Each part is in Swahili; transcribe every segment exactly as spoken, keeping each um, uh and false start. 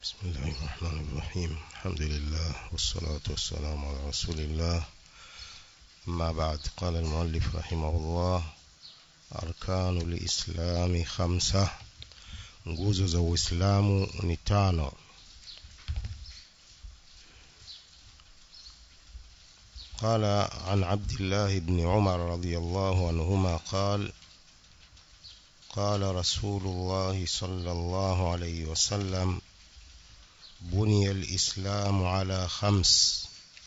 بسم الله الرحمن الرحيم. الحمد لله والصلاة والسلام على رسول الله. أما بعد، قال المؤلف رحمه الله: أركان الإسلام خمسة. nguzo za Uislamu ni tano. قال عن عبد الله بن عمر رضي الله عنهما قال: قال رسول الله صلى الله عليه وسلم: بني الإسلام على خمس.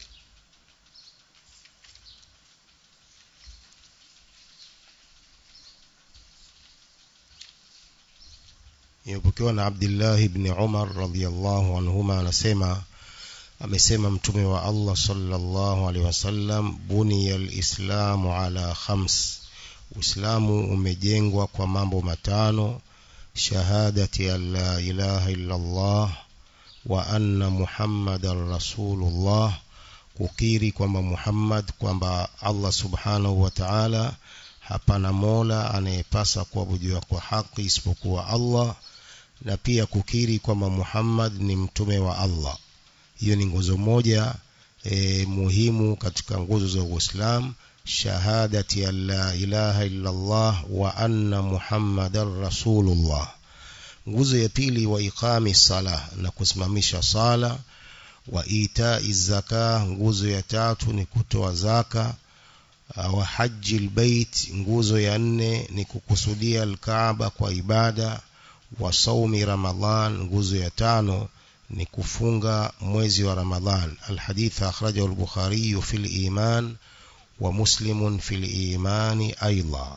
Yupokewa na Abdullah ibn Umar radhiyallahu anhuma anasema, amesema mtume wa Allah sallallahu alaihi wasallam: buniya al-islamu ala khams. Uislamu umejengwa kwa mambo matano: shahadati an la ilaha illa Allah wa anna Muhammadar Rasulullah, kukiri kwamba Muhammad, kwamba Allah subhanahu wa ta'ala hapana mola anayepasa kuabudiwa kwa haki isipokuwa Allah, na pia kukiri kwamba Muhammad ni mtume wa Allah. Hiyo ni nguzo moja e, muhimu katika nguzo za Uislamu: shahadati an la ilaha illa Allah wa anna Muhammadar Rasulullah. Nguzo ya pili, wa iqami salah, na kusimamisha sala. Wa itai zaka, nguzo ya tatu ni kutoa zaka. Wa haji albayt, nguzo ya nne ni kukusudia al-Kaaba kwa ibada. Wa saumi Ramadhan, nguzo ya tano ni kufunga mwezi wa Ramadhan. Alhadith akhrajahu al-Bukhari fi al-iman wa Muslim fi al-iman aidan.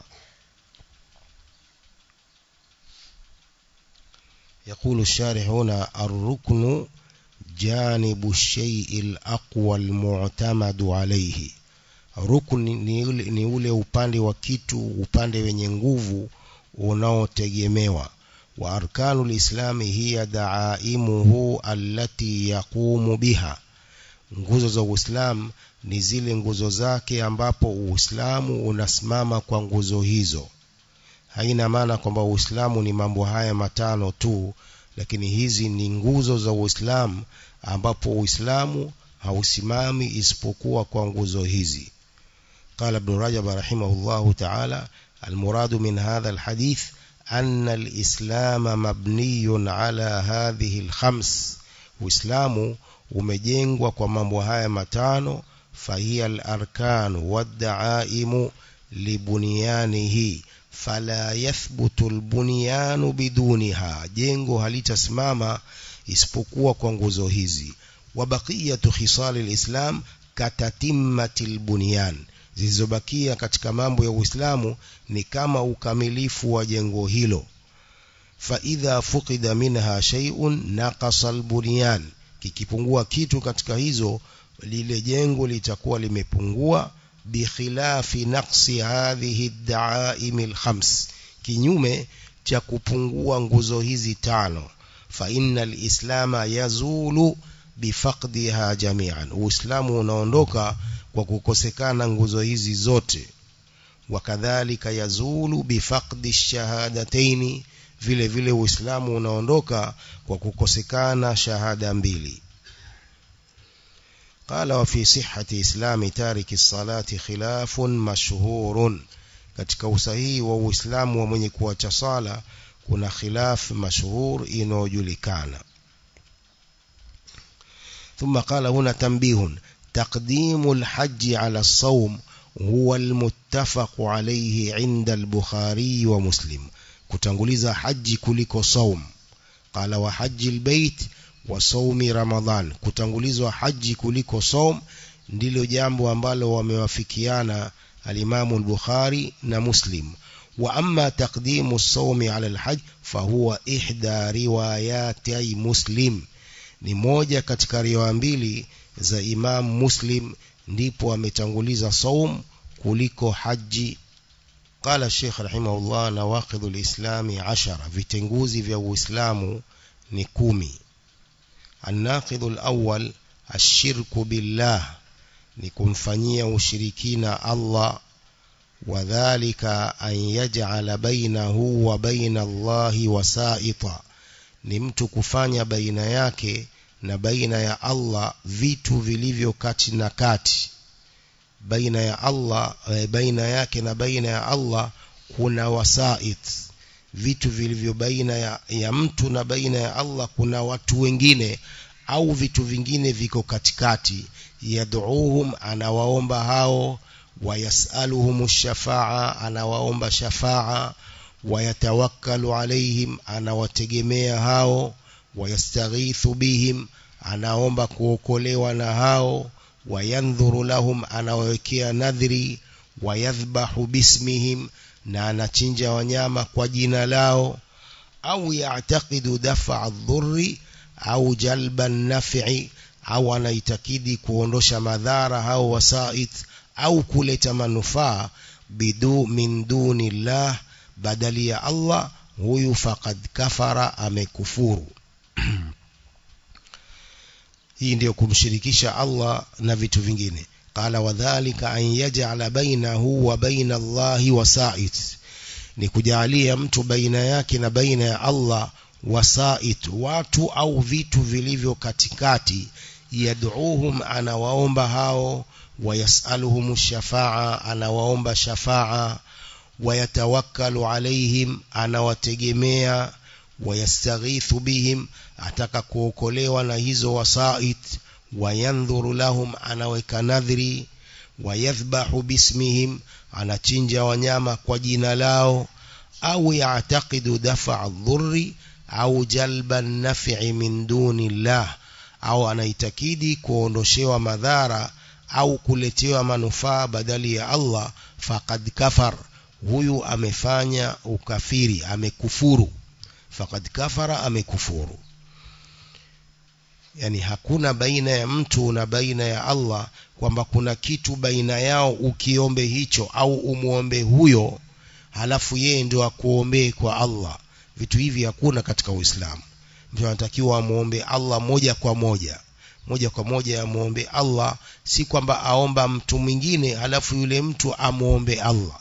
يقول الشارح هنا: الركن جانب الشيء الأقوى المعتمد عليه. Rukun ni ule upande wa kitu, upande wenye nguvu unaotegemewa. Wa arkanul islami hiya daaimuhu allati yaqumu biha. Nguzo za Uislamu ni zile nguzo zake ambapo Uislamu unasimama kwa nguzo hizo. Haina maana kwamba Uislamu ni mambo haya matano tu, lakini hizi ni nguzo za Uislamu ambapo Uislamu hausimami isipokuwa kwa nguzo hizi. قال ابن رجب رحمه الله تعالى: المراد من هذا الحديث أن الإسلام مبني على هذه الخمس. Uislamu umejengwa kwa mambo haya matano: فهي الأركان والدعائم لبنيانه فلا يثبت البنيان بدونها. jengo halitasimama isipokuwa kwa nguzo hizi. Wabaqiyatu khisal alislam katatimmatil bunyan, zilizobakia katika mambo ya Uislamu ni kama ukamilifu wa jengo hilo. Fa idha fuqida minha shay'un naqasa albunyan, kikipungua kitu katika hizo, lile jengo litakuwa limepungua. Bikhilafi naqsi hadhihi ad-da'aim al-khams, kinyume cha kupungua nguzo hizi tano. Fa innal islama yazulu bifaqdiha jami'an, Uislamu unaondoka kwa kukosekana nguzo hizi zote. Wakadhalika yazulu bifaqdi ash-shahadataini, vile vile Uislamu unaondoka kwa kukosekana shahada mbili. قال: وفي صحة إسلام تارك الصلاة خلاف مشهور. katika usahihi wa Uislamu wa mwenye kuacha sala kuna khilaf mashhur inayojulikana. ثم قال هنا تنبيه: تقديم الحج على الصوم هو المتفق عليه عند البخاري ومسلم. kutanguliza haji kuliko saum. قال: وحج البيت وصوم رمضان. kutangulizwa haji kuliko saum ndilo jambo ambalo wamewafikiana al-Imam al-Bukhari na Muslim. Wa amma taqdimu as-sawmi ala al-hajj fa huwa ihda riwayati Muslim, ni moja katika riwaya mbili za Imam Muslim, ndipo ametanguliza saum kuliko haji. Qala Sheikh rahimahullah: nawaqidhu al-islami ashara, vitenguzi vya Uislamu ni kumi. الناقض الأول الشرك بالله, ni kumfanyia ushirikina Allah. Wadhālika an yaj'ala bainahu wa baina Allahi wasaita, ni mtu kufanya baina yake na baina ya Allah vitu vilivyo kati na kati. Baina ya Allah baina yake na baina ya Allah kuna wasait, vitu vilivyo baina ya, ya mtu na baina ya Allah kuna watu wengine au vitu vingine viko katikati. Yad'uuhum, anawaomba hao, wayasaluhum ash-shafa'a, anawaomba shafa'a, wayatawakkalu alaihim, anawategemea hao, wayastaghithu bihim, anaomba kuokolewa na hao, wayandhuru lahum, anawawekea nadhri, wayadhbahu bismihim, na anachinja wanyama kwa jina lao, au ya'taqidu daf'a adh-dhurri au jalba an-naf'i, au anaitakidi kuondosha madhara hao wasait au kuleta manufaa bidu min dunillah, badali ya Allah, huyu faqad kafara, amekufuru. Hii ndio kumshirikisha Allah na vitu vingine. Qala wadhālika an yaj'ala bainahu wa baina Allahi wasait, ni kujalia mtu baina yake na baina ya Allah wasait, watu au vitu vilivyo katikati. Yad'uuhum, anawaomba hao, wayasaluhum ash-shafa'a, anawaomba shafa'a, wayatawakkalu alaihim, anawategemea, wayastaghithu bihim, ataka kuokolewa na hizo wasait, wayandhuru lahum, anaweka nadhri, wayadhbahu bismihim, anachinja wanyama kwa jina lao, au ya'taqidu daf'a adh-dhurri au jalba an-naf'i min dunillah, au anaitakidi kuondoshewa madhara au kuletewa manufaa badali ya Allah, faqad kafar, huyu amefanya ukafiri, amekufuru. Faqad kafara, amekufuru. Yani hakuna baina ya mtu na baina ya Allah kwamba kuna kitu baina yao ukiombe hicho au umuombe huyo halafu yeye ndio akuombe kwa Allah. Vitu hivi hakuna katika Uislamu. Mtu anatakiwa amuombe Allah moja kwa moja, moja kwa moja amuombe Allah, si kwamba aomba mtu mwingine halafu yule mtu amuombe Allah.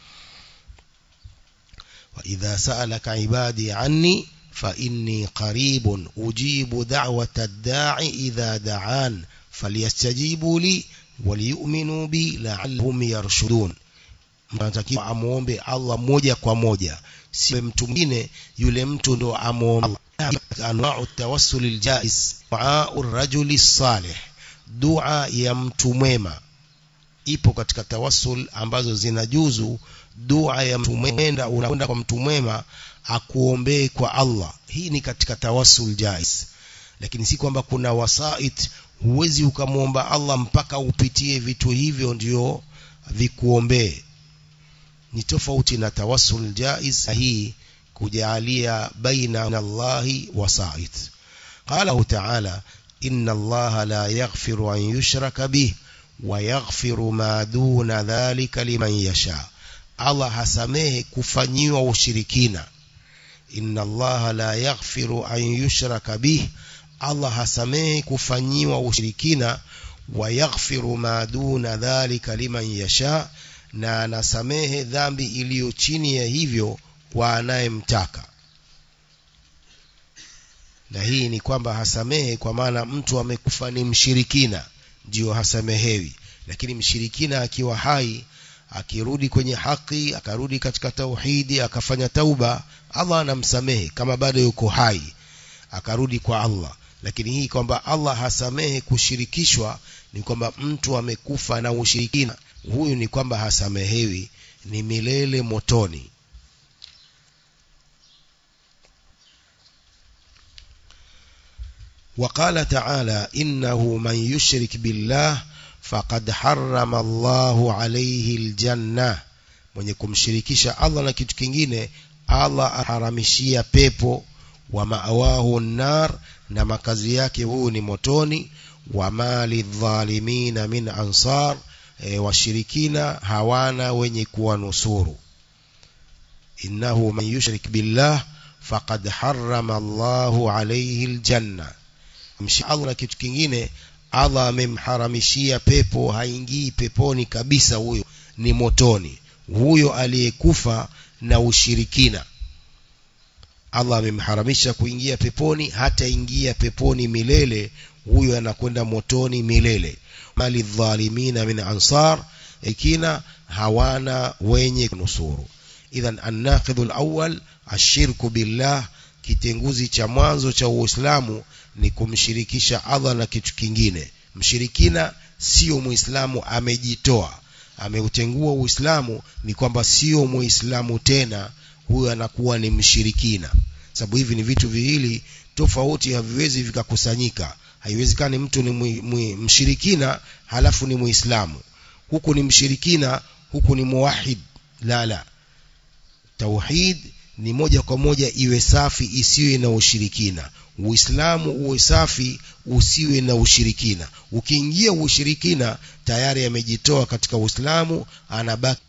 Wa idha sa'alaka ibadi anni fa inni qaribun ujibu da'wata ad-da'i idha da'an falyastajibu li waliyu'minu bi la'allahum yarshudun. Mnatakiwa amuombe Allah moja kwa moja, si mtu mwingine, yule mtu ndo amuombe. Anwa'u tawassul al-jaiz, du'a'u ar-rajuli salih, dua ya mtu mwema. Ipo katika tawassul ambazo zinajuzu, dua ya mtu mwema, unakwenda kwa mtu mwema akuombee kwa Allah, hii ni katika tawassul jaiz. Lakini si kwamba kuna wasait, huwezi ukamuomba Allah mpaka upitie vitu hivyo ndio vikuombee. Ni tofauti na tawassul jaiz, hii kujalia baina Allahi wasait. Qala ta'ala inna Allaha la yaghfiru an yushraka bih wa yaghfiru ma duna dhalika liman yasha. Allah hasamehe kufanyiwa ushirikina. Inna Allaha la yaghfiru an yushraka bih, Allah hasamehe kufanyiwa ushirikina, wa yaghfiru ma duna dhalika liman yasha, na anasamehe dhambi iliyo chini ya hivyo kwa anayemtaka. Na hii ni kwamba hasamehe kwa maana mtu amekufa ni mshirikina ndio hasamehewi, lakini mshirikina akiwa hai akirudi kwenye haki, akarudi katika tauhidi, akafanya tauba, Allah anamsamehe kama bado yuko hai, akarudi kwa Allah. Lakini hii kwamba Allah hasamehe kushirikishwa ni kwamba mtu amekufa na ushirikina, huyu ni kwamba hasamehewi, ni milele motoni. وقال تعالى إنه من يشرك بالله فقد حرم الله عليه الجنة, mwenye kumshirikisha Allah na kitu kingine Allah aharamishia pepo, wa ma'awahu an-nar, na makazi yake huu ni motoni, wa mali dhalimina min ansar, e, washirikina hawana wenye kuwanusuru. Innahu man yushrik billah faqad harrama Allahu alayhi aljanna, mshi Allah na kitu kingine Allah amemharamishia pepo, haingii peponi kabisa, huyo ni motoni, huyo aliyekufa na ushirikina. Allah amemharamisha kuingia peponi, hata ingia peponi milele, huyo anakwenda motoni milele. Mali dhalimina min ansar, ikina hawana wenye kunusuru. Idhan an-naqidhu al-awwal ashirku billah, kitenguzi cha mwanzo cha Uislamu ni kumshirikisha Allah na kitu kingine. Mshirikina sio Muislamu, amejitoa, ameutengua Uislamu, ni kwamba sio Muislamu tena, huyo anakuwa ni mshirikina. Sababu hivi ni vitu viwili tofauti, haviwezi vikakusanyika. Haiwezekani mtu ni mwi, mwi, mshirikina halafu ni Muislamu, huku ni mshirikina huku ni muwahid. La la, tauhid ni moja kwa moja, iwe safi isiwe na ushirikina. Uislamu uwe safi usiwe na ushirikina. Ukiingia ushirikina tayari amejitoa katika Uislamu, anabaki.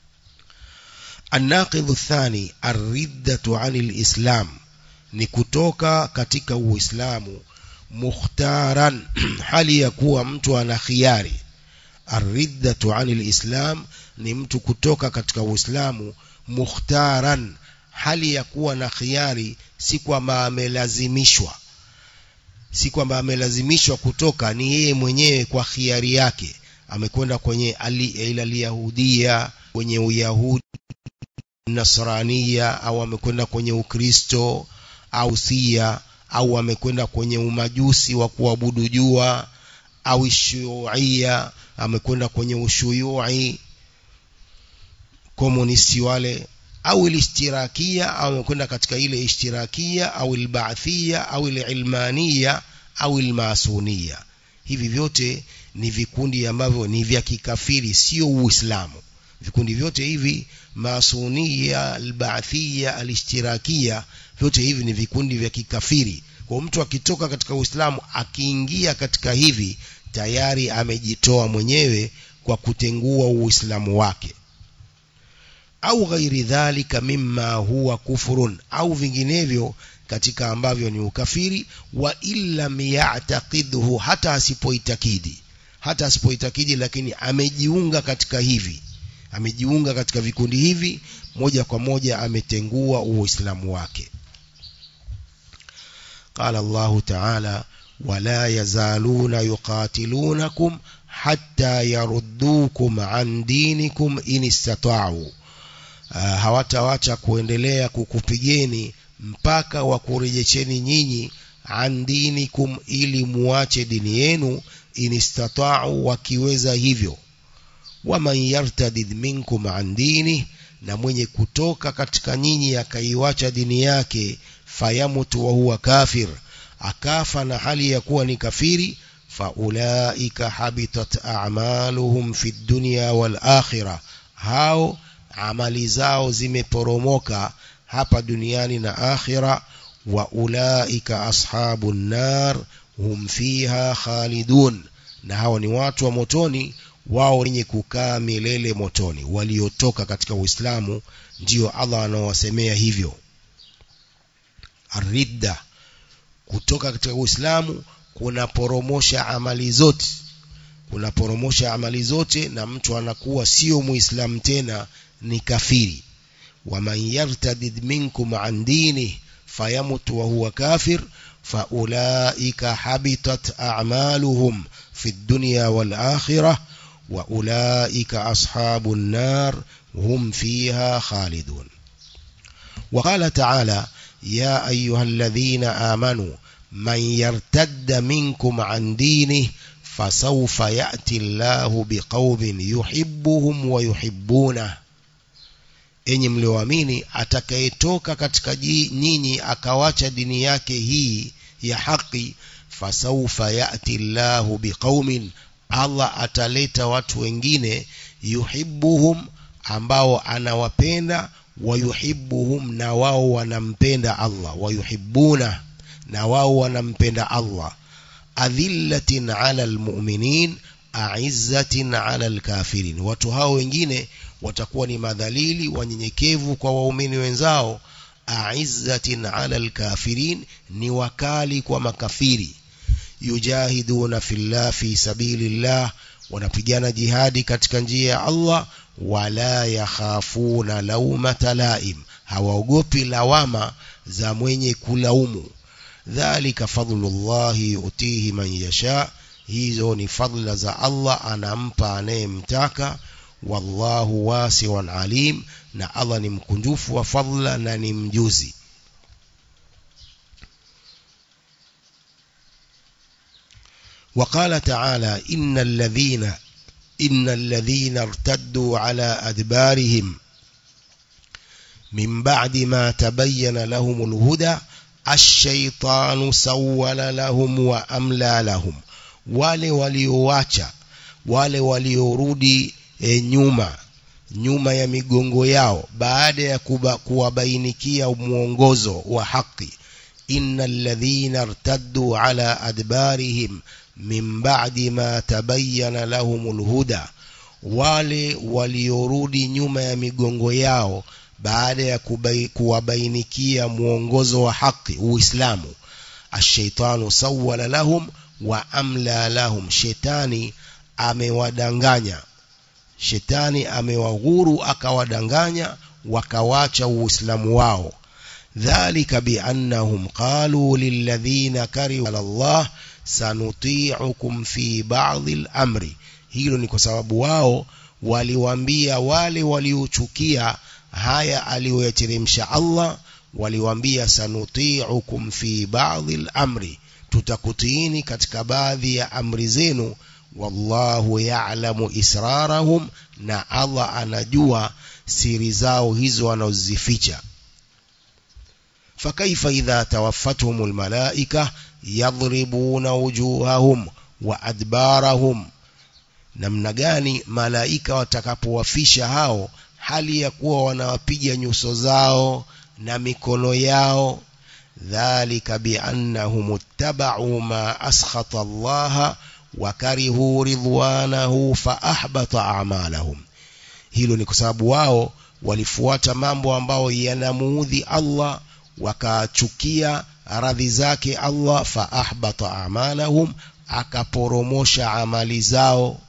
An-naqidhu thani ar-riddatu 'anil islam, ni kutoka katika Uislamu mukhtaran, hali ya kuwa mtu ana khiari. Ar-riddatu 'anil islam ni mtu kutoka katika Uislamu mukhtaran, hali ya kuwa na khiari, si kwamba amelazimishwa, si kwamba amelazimishwa kutoka, ni yeye mwenyewe kwa khiari yake amekwenda kwenye ila yahudia, kwenye uyahudi, nasrania, au amekwenda kwenye ukristo au sia, au amekwenda kwenye umajusi wa kuabudu jua, au shuia, amekwenda kwenye ushuyui, komunisti wale, au ilistirakia, au amekwenda katika ile ishtirakia, au ilbaathia, au ililmania, au ilmasunia. Hivi vyote ni vikundi ambavyo ni vya kikafiri, sio Uislamu. Vikundi vyote hivi, masunia, albaathia, alishtirakia, vyote hivi ni vikundi vya kikafiri. Kwa mtu akitoka katika Uislamu akiingia katika hivi, tayari amejitoa mwenyewe kwa kutengua Uislamu wake. Au ghairi dhalika mimma huwa kufurun, au vinginevyo katika ambavyo ni ukafiri. Wa illa ya'taqidhu, hata asipoitakidi, hata asipoitakidi lakini amejiunga katika hivi, amejiunga katika vikundi hivi, moja kwa moja ametengua Uislamu wake. Qala Allah Ta'ala, wala yazaluna yuqatilunakum hatta yaruddukum an dinikum in istata'u, hawatawacha kuendelea kukupigeni mpaka wakurejesheni nyinyi an dinikum, ili muache dini yenu, in istata'u, wakiweza hivyo. Waman yartadid minkum an dini, na mwenye kutoka katika nyinyi akaiacha dini yake, fayamutu wa huwa kafir, akafa na hali ya kuwa ni kafiri, faulaika habitat a'maluhum fid dunya wal akhirah, hao amali zao zimeporomoka hapa duniani na akhira. Wa ulaika ashabun nar hum fiha khalidun, na hao ni watu wa motoni, wao wenye kukaa milele motoni. Waliotoka katika Uislamu ndio Allah anawasemea hivyo. Ar-ridda, kutoka katika Uislamu kunaporomosha amali zote, kunaporomosha amali zote, na mtu anakuwa sio Muislamu tena, ni kafiri. Waman yartadid minkum an dini fayamut wa huwa kafir, faulaika habitat a'maluhum fid dunya wal akhirah, wa ulaika ashabun nar hum fiha khalidun. Wa qala ta'ala, ya ayyuhalladhina amanu man yartadda minkum an dinihi fasawfa ya'ti Allahu biqaumin yuhibbuhum wa yuhibbuna, enyi mlioamini, atakayetoka katika nyinyi akawacha dini yake hii ya haki, fasawfa ya'ti Allahu biqaumin, Allah ataleta watu wengine, yuhibbuhum, ambao anawapenda, wa yuhibbuhum, na wao wanampenda Allah, wa yuhibbuna, na wao wanampenda Allah. Adhillatin 'ala almu'minin a'izzatin 'ala alkafirin, watu hao wengine watakuwa ni madhalili, wanyenyekevu kwa waumini wenzao. A'izzatin 'ala alkafirin, ni wakali kwa makafiri. Yujahiduna fillah fi sabilillah, wanapigana jihadi katika njia ya Allah. Wala yakhafuna lawmata laim, hawaogopi lawama za mwenye kulaumu. Dhalika fadlullahi yutihi man yasha, hizo ni fadla za Allah, anampa anayemtaka. Wallahu wasi'un alim, na Allah ni mkunjufu wa fadla na ni mjuzi. وقال تعالى إن الذين إن الذين ارتدوا على أدبارهم من بعد ما تبين لهم الهدى الشيطان سول لهم وأملى لهم. wale walioacha, wale waliorudi e, nyuma nyuma ya migongo yao baada ya kuwabainikia muongozo wa haki. innal ladhina irtaddu ala adbarihim min ba'di ma tabayyana lahumul huda, wale waliorudi nyuma ya migongo yao baada ya kuwabainikia muongozo wa haki, Uislamu. Ash-shaytanu sawwala lahum wa amla lahum, shetani amewadanganya, shetani amewaghuru akawadanganya wakawacha Uislamu wao. Dhalika biannahum qalu lilladhina karihu ala Allah sanuti'ukum fi ba'dhi al-amri, hilo ni kwa sababu wao waliwaambia wale waliochukia haya aliyoyateremsha Allah, waliwaambia sanuti'ukum fi ba'dhi al-amri, tutakutiini katika baadhi ya amri zenu. Wallahu ya'lamu israrahum, na Allah anajua siri zao hizo wanazozificha. Fakaifa idha tawaffatuhumul malaika yadhribuna wujuhahum wa adbarahum, namna gani malaika watakapowafisha hao hali ya kuwa wanawapiga nyuso zao na mikono yao. Dhalika biannahum ittaba'u ma askhata Allah wa karihu ridwanahu fa ahbata a'malahum, hilo ni kwa sababu wao walifuata mambo ambayo yanamuudhi Allah, wakachukia radhi zake Allah, fa ahbata a'malahum, akaporomosha amali zao.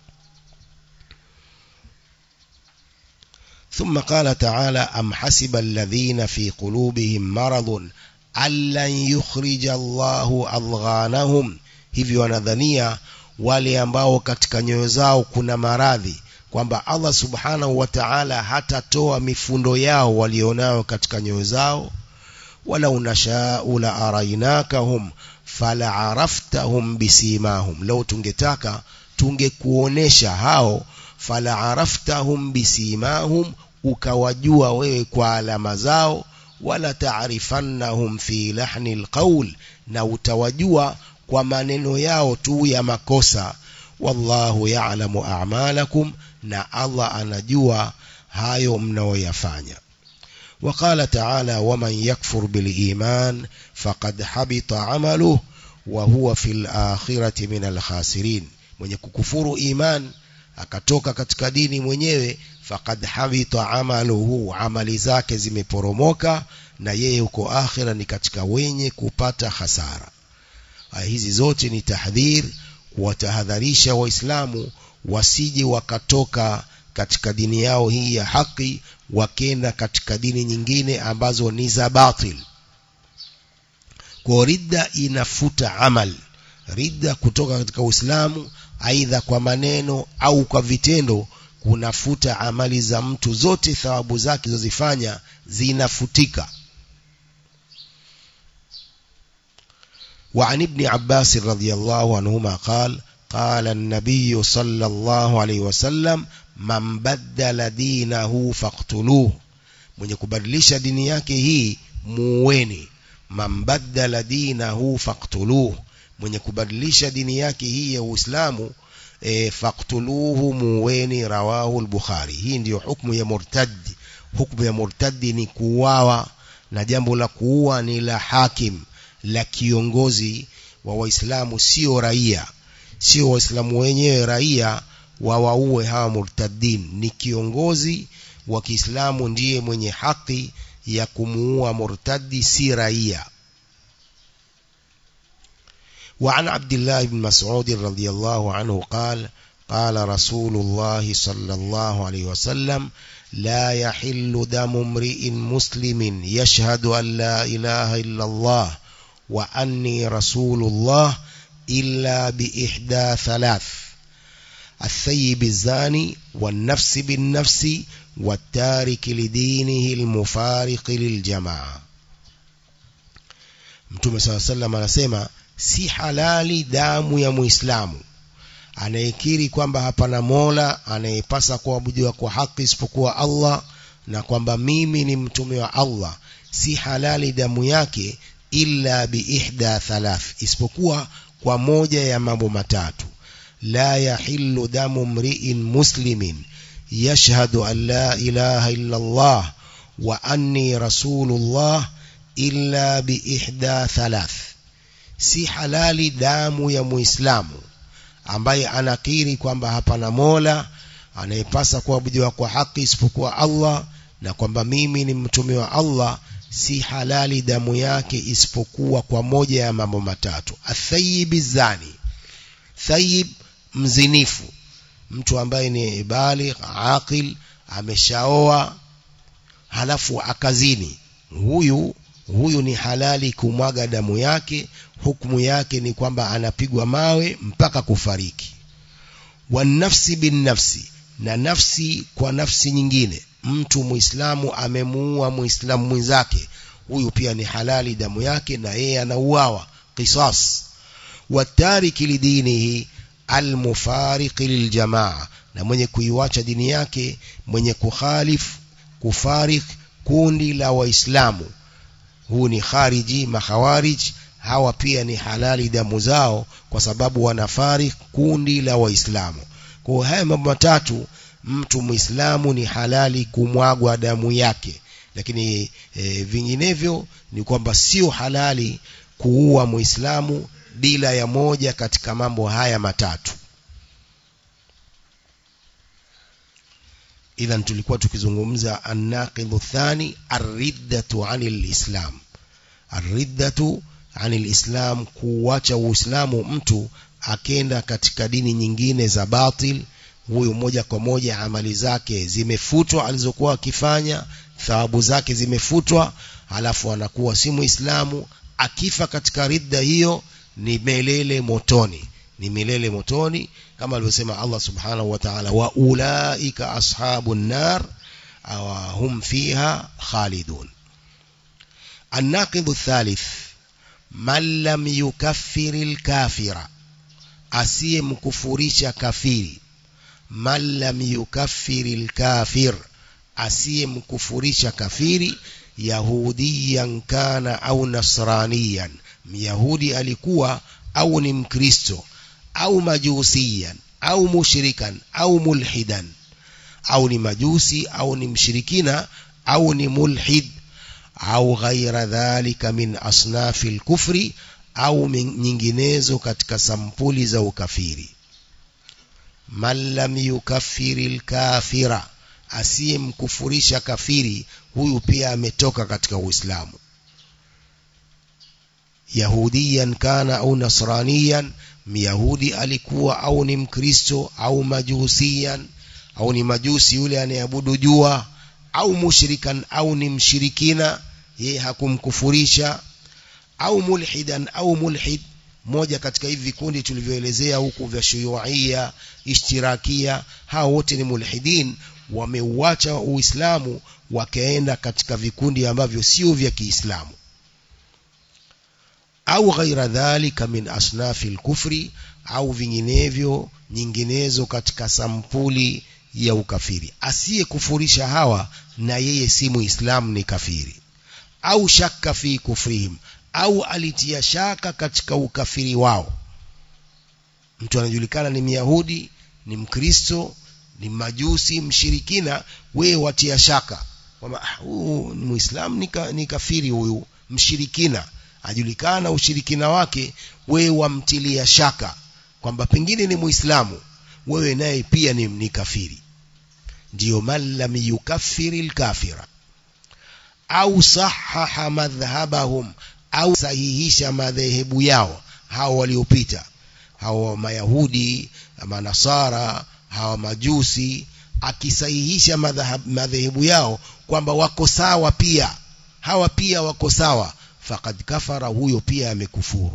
ثم قال تعالى أم حسب الذين في قلوبهم مرض ألن يخرج الله أضغانهم, hivi wanadhania wale ambao katika nyoyo zao kuna maradhi kwamba Allah subhanahu wa ta'ala hatatoa mifundo yao walionao katika nyoyo zao. wala unasha'u la arainakahum fala araftahum bisimahum, lau tungetaka tungekuonesha hao, fala araftahum bisimahum, ukawajua wewe kwa alama zao. wala ta'rifannahum fi lahni alqawl, na utawajua kwa maneno yao tu ya makosa. Wallahu ya'lamu a'malakum, na Allah anajua hayo mnaoyafanya. وقال تعالى ومن يكفر بالإيمان فقد حبط عمله وهو في الآخرة من الخاسرين, mwenye kukufuru iman akatoka katika dini mwenyewe, faqad habita amaluhu, amali zake zimeporomoka na yeye huko akhira ni katika wenye kupata hasara. Hizi zote ni tahdhir, kuwatahadharisha waislamu wasije wakatoka katika dini yao hii ya haki wakenda katika dini nyingine ambazo ni za batil. Kwa ridda inafuta amal, ridda kutoka katika Uislamu aidha kwa maneno au kwa vitendo kunafuta amali za mtu, zote thawabu zake zilizofanya zinafutika. وعن ابن عباس رضي الله عنهما قال قال النبي صلى الله عليه وسلم من بدل دينه فاقتلوه, mwenye kubadilisha dini yake hii muweni. Man badala dinahu faqtuluhu, mwenye kubadilisha dini yake hii ya Uislamu e, faqtuluhu muweni. Rawahu al-Bukhari. Hii ndio hukumu ya murtadi. Hukumu ya murtadi ni kuuawa, na jambo la kuua ni la hakim, la kiongozi wa Waislamu, sio raia, sio Waislamu wenyewe raia wawaue hawa murtadin. Ni kiongozi wa Kiislamu ndiye mwenye haki ya kumuua murtadi, si raia. وعن عبد الله بن مسعود رضي الله عنه قال قال رسول الله صلى الله عليه وسلم لا يحل دم امرئ مسلم يشهد أن لا إله إلا الله وأني رسول الله إلا بإحدى ثلاث: الثيب الزاني والنفس بالنفس والتارك لدينه المفارق للجماعة. Mtume صلى الله عليه وسلم anasema si halali damu ya Muislamu anayekiri kwamba hapana Mola anayepasa kuabudiwa kwa haki isipokuwa Allah na kwamba mimi ni mtume wa Allah, si halali damu yake illa bi ihda thalath, isipokuwa kwa moja ya mambo matatu: la yahillu damu mri'in muslimin yashhadu an la ilaha illa Allah wa anni rasulullah illa bi ihda thalath, si halali damu ya Muislamu ambaye anakiri kwamba hapana Mola anayepasa kuabudiwa kwa haki isipokuwa Allah na kwamba mimi ni mtume wa Allah, si halali damu yake isipokuwa kwa moja ya mambo matatu: athayib zani, thayib mzinifu, mtu ambaye ni baligh aqil, ameshaoa halafu akazini, huyu huyu ni halali kumwaga damu yake. Hukumu yake ni kwamba anapigwa mawe mpaka kufariki. Wa nafsi bin nafsi, na nafsi kwa nafsi nyingine, mtu Muislamu amemuua Muislamu mwenzake, huyu pia ni halali damu yake na yeye anauawa qisas. Wa tariki lidinihi almufariq liljamaa, na mwenye kuiwacha dini yake, mwenye kukhalif kufarik kundi la Waislamu, huu ni khariji makhawarij, hawa pia ni halali damu zao kwa sababu wanafarik kundi la Waislamu. Kwa haya mambo matatu mtu Muislamu ni halali kumwagwa damu yake, lakini e, vinginevyo ni kwamba sio halali kuua Muislamu bila ya moja katika mambo haya matatu. Idhan tulikuwa tukizungumza an-naqidhu thani ar-riddatu 'anil islam. Ar-riddatu 'anil islam, kuacha Uislamu mtu akenda katika dini nyingine za batil, huyo moja kwa moja amali zake zimefutwa alizokuwa akifanya, thawabu zake zimefutwa, halafu anakuwa si Muislamu. Akifa katika ridda hiyo ni milele motoni, ni milele motoni, kama alivyosema Allah subhanahu wa ta'ala, wa ulaika ashabun nar wa hum fiha khalidun. An-naqidhu thalith, man lam yukaffiril kafira, asiye mkufurisha kafiri. Man lam yukaffiril kafir, asiye mkufurisha kafiri, yahudiyan kana au nasraniyan, myahudi alikuwa au ni mkristo, au majusiyan au mushrikan au mulhidan, au ni majusi au ni mshirikina au ni mulhid, au ghaira dhalika min asnafil kufri, au nyinginezo katika sampuli za ukafiri. Man lam yukaffiril kafira, asiye mkufurisha kafiri, huyu pia ametoka katika Uislamu. Yahudiyan kana au nasraniyan, myahudi alikuwa au ni mkristo, au majusiyan au ni majusi yule anayeabudu jua, au mushrikan au ni mshirikina, yeye hakumkufurisha, au mulhidan au mulhid, moja katika hivi vikundi tulivyoelezea huku vya shuyuia, ishtirakia, hao wote ni mulhidin, wameuacha Uislamu wakaenda katika vikundi ambavyo sio vya Kiislamu. Au ghaira dhalika min asnafil kufri, au vinginevyo nyinginezo katika sampuli ya ukafiri. Asiye kufurisha hawa na yeye si Muislamu, ni kafiri. Au shakka fi kufrihim, au alitia shaka katika ukafiri wao. Mtu anajulikana ni Myahudi, ni Mkristo, ni majusi, mshirikina, wewe watia shaka kwamba huyu ni Muislamu, ni kafiri, huyu mshirikina, ajulikana ushirikina wake, wewe wamtilia shaka kwamba pengine ni Muislamu, wewe naye pia ni, ni kafiri. Ndio man lam yukaffiril kafira. Au sahaha madhhabahum, au sahihisha madhehebu yao, hao waliopita, hao Mayahudi, Manasara, hao Majusi, akisahihisha madhehebu yao kwamba wako sawa pia, hawa pia wako sawa, faqad kafara, huyo pia amekufuru.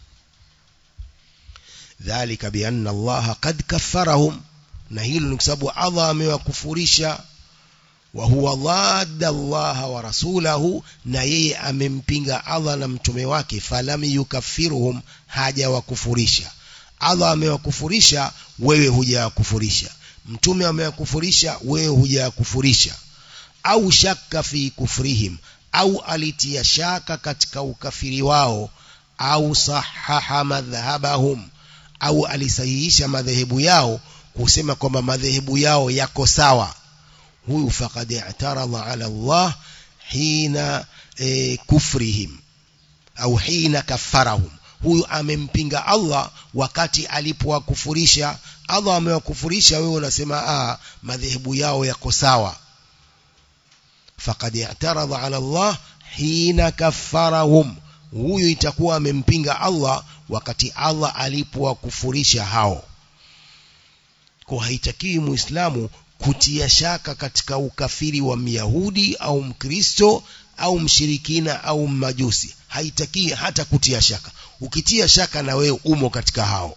Dhalika bi anna Allah qad kaffarahum, na hilo ni kwa sababu Allah amewakufurisha. Wa huwa ladda Allah wa rasulahu, na yeye amempinga Allah na mtume wake. Falam yukaffiruhum, haja wakufurisha. Allah amewakufurisha, wewe hujawakufurisha. Mtume amewakufurisha, wewe hujawakufurisha. Au shakka fi kufrihim, au alitia shaka katika ukafiri wao. Au sahaha madhhabahum, au alisahihisha madhehebu yao kusema kwamba madhehebu yao yako sawa. Huyu faqad i'tarada ala Allah hina e, kufrihim au hina kaffarahum, huyu amempinga Allah wakati alipowakufurisha. Allah amewakufurisha, wewe unasema ah, madhehebu yao yako sawa. Faqad i'tarada ala Allah hina kaffarahum, huyu itakuwa amempinga Allah wakati Allah alipowakufurisha hao. Kwa haitakiwi Muislamu kutia shaka katika ukafiri wa Myahudi au Mkristo au mshirikina au Majusi. Haitakiwi hata kutia shaka. Ukitia shaka na wewe umo katika hao.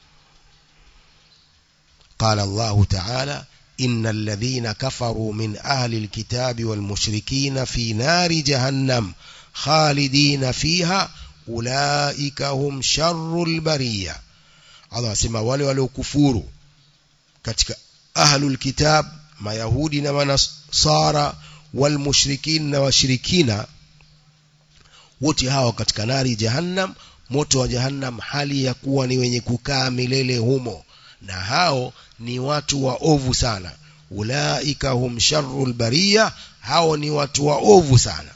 Qala Allahu ta'ala, innal ladhina kafaru min ahli alkitabi wal mushrikina fi nari jahannam khalidina fiha ulaika hum sharrul bariya. Allah asema wale waliokufuru katika ahlul kitab, mayahudi na manasara, wal mushrikin na washirikina, wote hao katika nari jahannam, moto wa jahannam, hali ya kuwa ni wenye kukaa milele humo, na hao ni watu waovu sana. Ulaika hum sharrul bariya, hao ni watu waovu sana.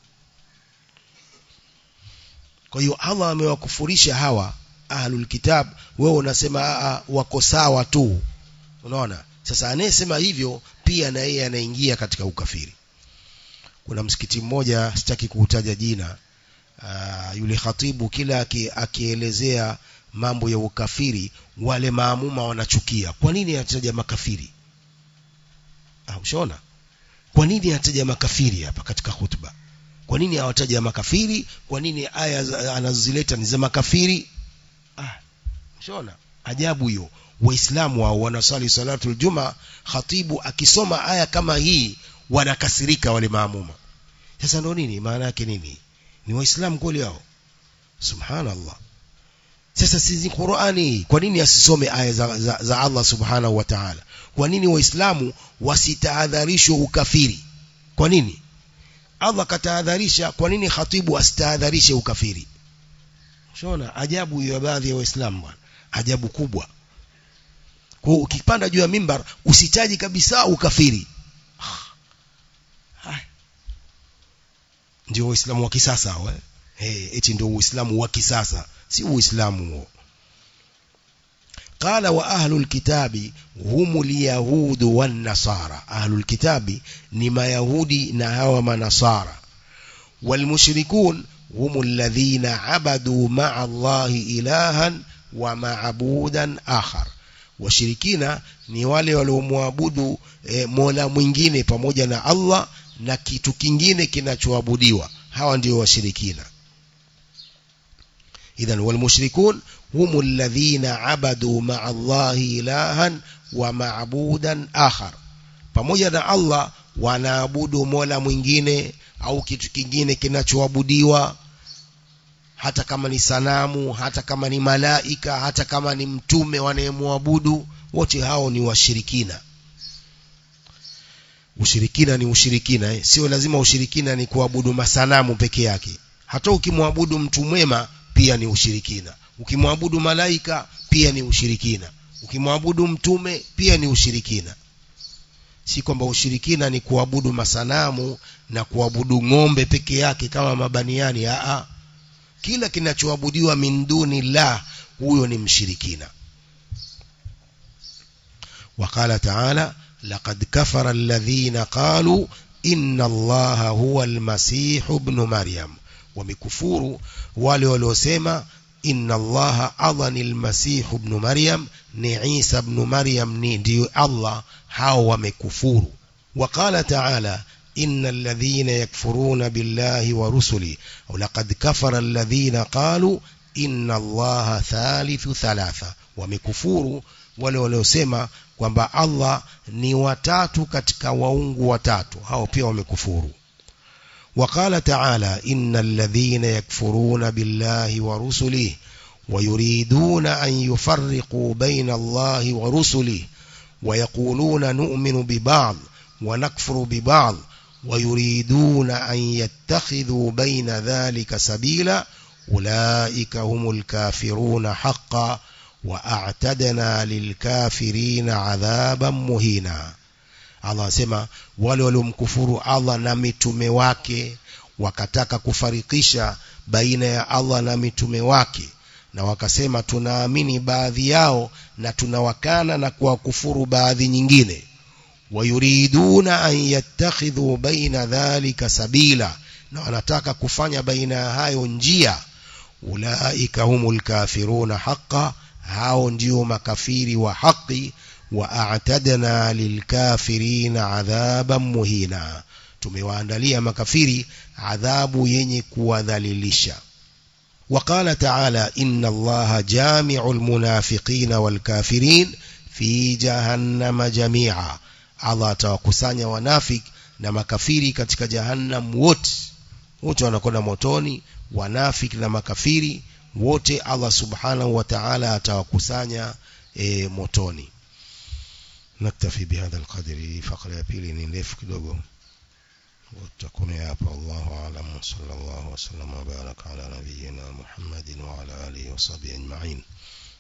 Kwa hiyo Allah amewakufurisha hawa ahlul kitab, wewe unasema a wako sawa tu. Unaona? Sasa anayesema hivyo pia na yeye anaingia katika ukafiri. Kuna msikiti mmoja, sitaki kuutaja jina, aa, yule khatibu kila akielezea mambo ya ukafiri, wale maamuma wanachukia. Kwa nini anataja makafiri? Ah, ushaona? Kwa nini anataja makafiri hapa katika hutuba? Kwa nini hawataja makafiri? Kwa nini aya anazileta ni za makafiri? Ah, ushaona? Ajabu hiyo. Waislamu wao wanasali salatul juma, khatibu akisoma aya kama hii wanakasirika wale maamuma. Sasa ndio nini? Maana yake nini? Ni waislamu kweli hao? Subhanallah. Sasa sisi Qur'ani, kwa nini asisome aya za, za, za Allah subhanahu wa ta'ala? Kwa nini waislamu wasitahadharishwe ukafiri? Kwa nini? Allah katahadharisha, kwa nini khatibu asitahadharishe ukafiri? Unaona ajabu hiyo baadhi ya waislamu bwana. Ajabu kubwa. Kwa ukipanda juu ya mimbar usitaji kabisa ukafiri. Ah. Ndio Uislamu wa kisasa wewe. Eh, eti ndio Uislamu wa kisasa, si Uislamu huo. Qala wa ahlul kitabi humul yahudu wan nasara. Ahlul kitabi ni mayahudi na hawa manasara. Wal mushrikun humul ladhina abadu ma'a Allahi ilahan wa ma'budan akhar. Washirikina ni wale waliomwabudu e, mola mwingine pamoja na Allah na kitu kingine kinachoabudiwa. Hawa ndio washirikina. Idhan wal mushrikun humul ladhina abadu ma'a Allahi ilahan wa ma'budan akhar. Pamoja na Allah wanaabudu mola mwingine au kitu kingine kinachoabudiwa, hata kama ni sanamu, hata kama ni malaika, hata kama ni mtume wanayemwabudu, wote hao ni washirikina. Ushirikina ni ushirikina, eh? Sio lazima ushirikina ni kuabudu masanamu peke yake. Hata ukimwabudu mtu mwema pia ni ushirikina. Ukimwabudu malaika pia ni ushirikina. Ukimwabudu mtume pia ni ushirikina. Si kwamba ushirikina ni kuabudu masanamu na kuabudu ng'ombe peke yake kama mabaniani. Aa, kila kinachoabudiwa min duni la, huyo ni mshirikina. Waqala ta'ala, laqad kafara alladhina qalu inna Allaha huwa almasih ibn Maryam. Wamekufuru wale waliosema inna allaha adhani almasih ibn maryam ni Isa ibn maryam ni ndio Allah, hao wamekufuru. Waqala ta'ala innal ladhina yakfuruna billahi wa rusuli au laqad kafara alladhina qalu inna allaha thalithu thalatha, wamekufuru wale waliosema kwamba Allah ni watatu katika waungu watatu, hao pia wamekufuru. وقال تعالى إن الذين يكفرون بالله ورسله ويريدون أن يفرقوا بين الله ورسله ويقولون نؤمن ببعض ونكفر ببعض ويريدون أن يتخذوا بين ذلك سبيلا أولئك هم الكافرون حقا وأعتدنا للكافرين عذابا مهينا. Allah asema wale waliomkufuru Allah na mitume wake wakataka kufarikisha baina ya Allah na mitume wake, na wakasema tunaamini baadhi yao na tunawakana na kuwakufuru baadhi nyingine. Wayuriduna an yattakhidhu baina dhalika sabila, na wanataka kufanya baina ya hayo njia. Ulaika humul kafiruna haqqan, hao ndio makafiri wa haki. وأعتدنا للكافرين عذابا مهينا, tumewaandalia makafiri adhabu yenye kuwadhalilisha. وقال تعالى إن الله جامع المنافقين والكافرين في جهنم جميعا, Allah atawakusanya wanafik na makafiri katika jahannam wote, wote wanakwenda motoni, wanafik na makafiri wote Allah subhanahu wa ta'ala atawakusanya e, motoni. نكتفي بهذا القدر. فقرة ya pili ni ndefu kidogo, وتكون hapa. Allahu a'lam. Sallallahu wa sallam wa baraka ala nabiyyina Muhammadin wa ala alihi wa sahbihi ajma'in.